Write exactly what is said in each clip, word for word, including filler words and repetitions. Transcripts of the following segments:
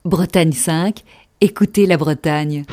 Bretagne cinq, écoutez la Bretagne.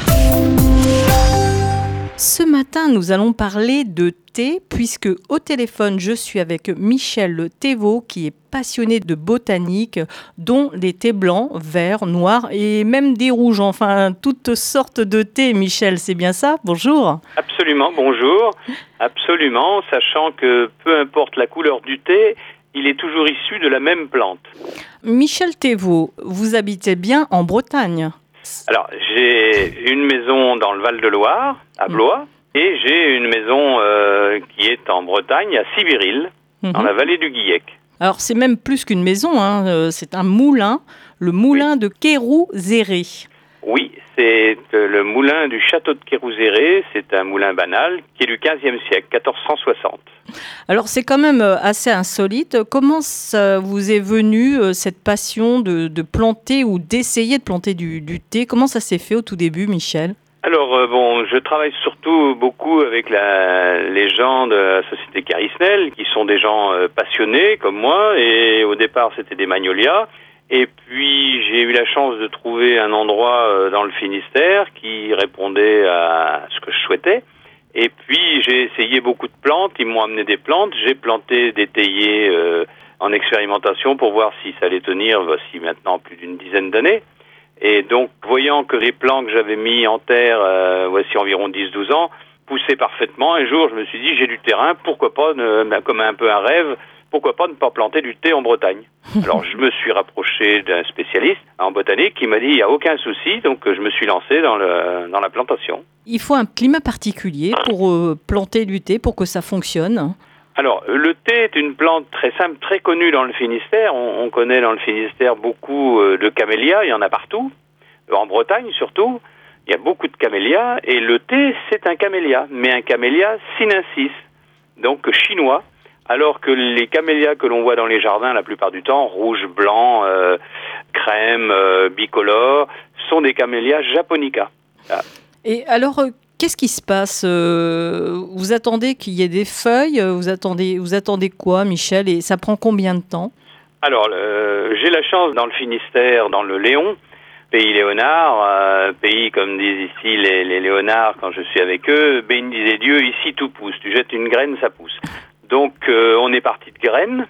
Ce matin, nous allons parler de thé, puisque au téléphone, je suis avec Michel Thévaux, qui est passionné de botanique, dont des thés blancs, verts, noirs et même des rouges. Enfin, toutes sortes de thés. Michel, c'est bien ça? Bonjour. Absolument, bonjour. Absolument, sachant que peu importe la couleur du thé, il est toujours issu de la même plante. Michel Thévaux, vous habitez bien en Bretagne? Alors, j'ai une maison dans le Val-de-Loire, à Blois, mmh. et j'ai une maison euh, qui est en Bretagne, à Sibiril, mmh. dans la vallée du Guillec. Alors, c'est même plus qu'une maison, hein. C'est un moulin, le moulin oui. de Kérouzéré. Oui, c'est le moulin du château de Kérouzéré. C'est un moulin banal qui est du quinzième siècle, quatorze cent soixante. Alors, c'est quand même assez insolite. Comment ça vous est venu, cette passion de, de planter ou d'essayer de planter du, du thé? Comment ça s'est fait au tout début, Michel? Alors, euh, bon, je travaille surtout beaucoup avec la, les gens de la société Carisnel, qui sont des gens euh, passionnés comme moi, et au départ, c'était des magnolias. Et puis, j'ai eu la chance de trouver un endroit euh, dans le Finistère qui répondait à ce que je souhaitais. Et puis, j'ai essayé beaucoup de plantes, ils m'ont amené des plantes, j'ai planté des théiers euh, en expérimentation pour voir si ça allait tenir, voici maintenant plus d'une dizaine d'années. Et donc, voyant que les plants que j'avais mis en terre, euh, voici environ dix douze ans, poussaient parfaitement, un jour, je me suis dit, j'ai du terrain, pourquoi pas, ne, comme un peu un rêve, pourquoi pas ne pas planter du thé en Bretagne? Alors, je me suis rapproché d'un spécialiste en botanique qui m'a dit, il n'y a aucun souci, donc je me suis lancé dans, le, dans la plantation. Il faut un climat particulier pour euh, planter du thé, pour que ça fonctionne. Alors, le thé est une plante très simple, très connue dans le Finistère. On, on connaît dans le Finistère beaucoup euh, de camélias, il y en a partout. En Bretagne surtout, il y a beaucoup de camélias. Et le thé, c'est un camélia, mais un camélia sinensis, donc chinois. Alors que les camélias que l'on voit dans les jardins la plupart du temps, rouge, blanc, euh, crème, euh, bicolore, sont des camélias japonica. Ah. Et alors, euh, qu'est-ce qui se passe? euh, Vous attendez qu'il y ait des feuilles? Vous attendez, vous attendez quoi, Michel? Et ça prend combien de temps? Alors, euh, j'ai la chance dans le Finistère, dans le Léon, pays léonard, euh, pays comme disent ici les, les léonards quand je suis avec eux, bénissez Dieu, ici tout pousse. Tu jettes une graine, ça pousse. Donc, euh, on est parti de graines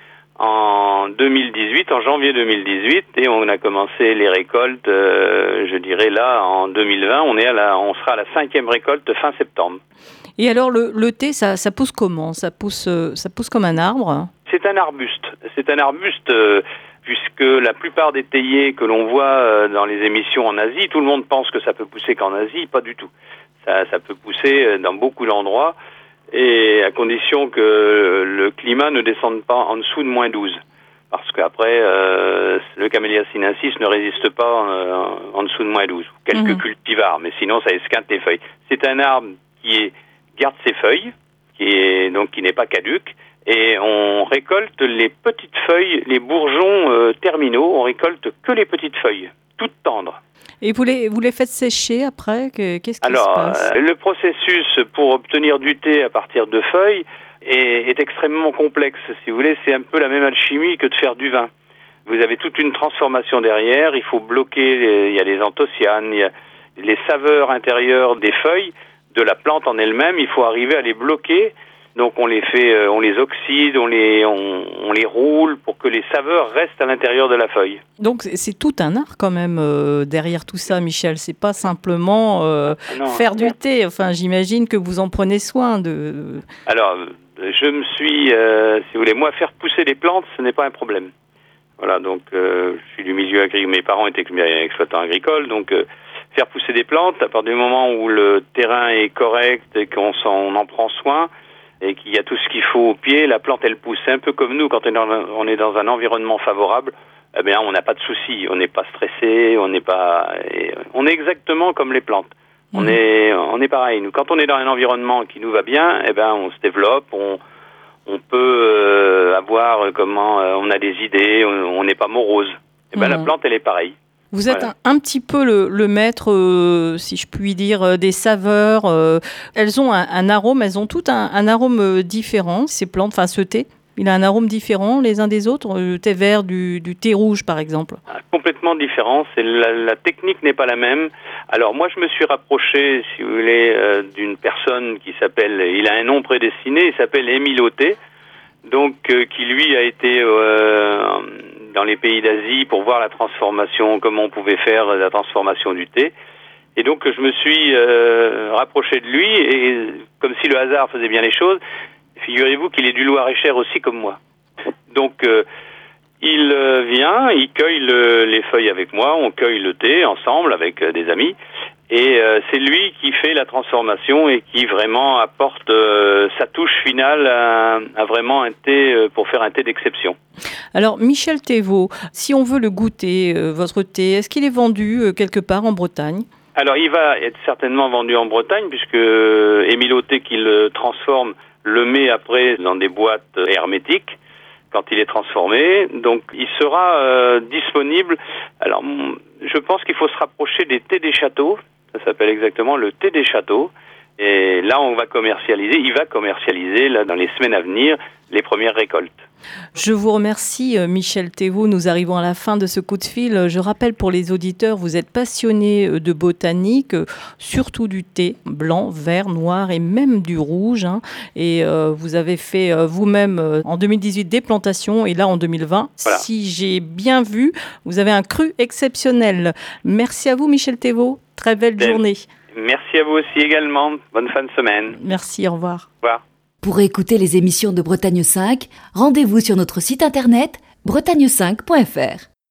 en deux mille dix-huit, en janvier deux mille dix-huit, et on a commencé les récoltes, euh, je dirais là, en deux mille vingt, on est à la, on sera à la cinquième récolte fin septembre. Et alors, le, le thé, ça, ça pousse comment? Ça pousse, ça pousse comme un arbre? C'est un arbuste. C'est un arbuste, euh, puisque la plupart des théiers que l'on voit euh, dans les émissions en Asie, tout le monde pense que ça peut pousser qu'en Asie, pas du tout. Ça, ça peut pousser dans beaucoup d'endroits, et à condition que le climat ne descende pas en dessous de moins douze. Parce qu'après, euh, le camélia sinensis ne résiste pas euh, en dessous de moins douze. Quelques mmh. cultivars, mais sinon ça esquinte les feuilles. C'est un arbre qui est, garde ses feuilles, qui est donc qui n'est pas caduque, et on récolte les petites feuilles, les bourgeons euh, terminaux, on récolte que les petites feuilles, toutes tendres. Et vous les, vous les faites sécher après? Qu'est-ce qui Alors, se passe? euh, le processus pour obtenir du thé à partir de feuilles est, est extrêmement complexe. Si vous voulez, c'est un peu la même alchimie que de faire du vin. Vous avez toute une transformation derrière, il faut bloquer, les, il y a les anthocyanes, il y a les saveurs intérieures des feuilles, de la plante en elle-même, il faut arriver à les bloquer. Donc on les fait, on les oxyde, on les, on, on les roule pour que les saveurs restent à l'intérieur de la feuille. Donc c'est tout un art quand même euh, derrière tout ça, Michel. C'est pas simplement euh, ah faire du thé. Enfin, j'imagine que vous en prenez soin de. Alors, je me suis, euh, si vous voulez, moi faire pousser des plantes, ce n'est pas un problème. Voilà, donc euh, je suis du milieu agricole. Mes parents étaient exploitants agricoles, donc euh, faire pousser des plantes à partir du moment où le terrain est correct et qu'on s'en, on en prend soin, et qu'il y a tout ce qu'il faut au pied, la plante elle pousse. C'est un peu comme nous, quand on est dans un environnement favorable, eh bien on n'a pas de soucis, on n'est pas stressé, on n'est pas, on est exactement comme les plantes. Mmh. On est, on est pareil. Nous, quand on est dans un environnement qui nous va bien, eh ben on se développe, on, on peut euh, avoir comment, euh, on a des idées, on n'est pas morose. Eh ben mmh. la plante elle est pareille. Vous êtes voilà. un, un petit peu le, le maître, euh, si je puis dire, euh, des saveurs. Euh, elles ont un, un arôme, elles ont toutes un, un arôme différent, ces plantes, enfin ce thé. Il a un arôme différent les uns des autres, le thé vert du, du thé rouge par exemple? Ah, complètement différent. C'est la, la technique n'est pas la même. Alors moi, je me suis rapproché, si vous voulez, euh, d'une personne qui s'appelle, il a un nom prédestiné, il s'appelle Émile Auté, donc euh, qui lui a été euh, dans les pays d'Asie pour voir la transformation, comment on pouvait faire la transformation du thé. Et donc je me suis euh, rapproché de lui, et comme si le hasard faisait bien les choses, figurez-vous qu'il est du Loir-et-Cher aussi comme moi. Donc euh, il euh, vient, il cueille le, les feuilles avec moi, on cueille le thé ensemble avec euh, des amis, et euh, c'est lui qui fait la transformation et qui vraiment apporte euh, sa touche finale à, à vraiment un thé euh, pour faire un thé d'exception. Alors Michel Thévaux, si on veut le goûter, euh, votre thé, est-ce qu'il est vendu euh, quelque part en Bretagne ? Alors il va être certainement vendu en Bretagne puisque euh, Émile Auté qui le transforme le met après dans des boîtes hermétiques quand il est transformé. Donc il sera euh, disponible. Alors je pense qu'il faut se rapprocher des thés des châteaux. Ça s'appelle exactement le thé des châteaux. Et là on va commercialiser, il va commercialiser là, dans les semaines à venir les premières récoltes. Je vous remercie Michel Thévaux, nous arrivons à la fin de ce coup de fil. Je rappelle pour les auditeurs, vous êtes passionné de botanique, surtout du thé blanc, vert, noir et même du rouge. Hein. Et euh, vous avez fait euh, vous-même euh, en deux mille dix-huit des plantations et là en deux mille vingt, voilà. Si j'ai bien vu, vous avez un cru exceptionnel. Merci à vous Michel Thévaux, très belle ben, journée. Merci à vous aussi également, bonne fin de semaine. Merci, au revoir. Au revoir. Pour écouter les émissions de Bretagne cinq, rendez-vous sur notre site internet bretagne cinq point f r.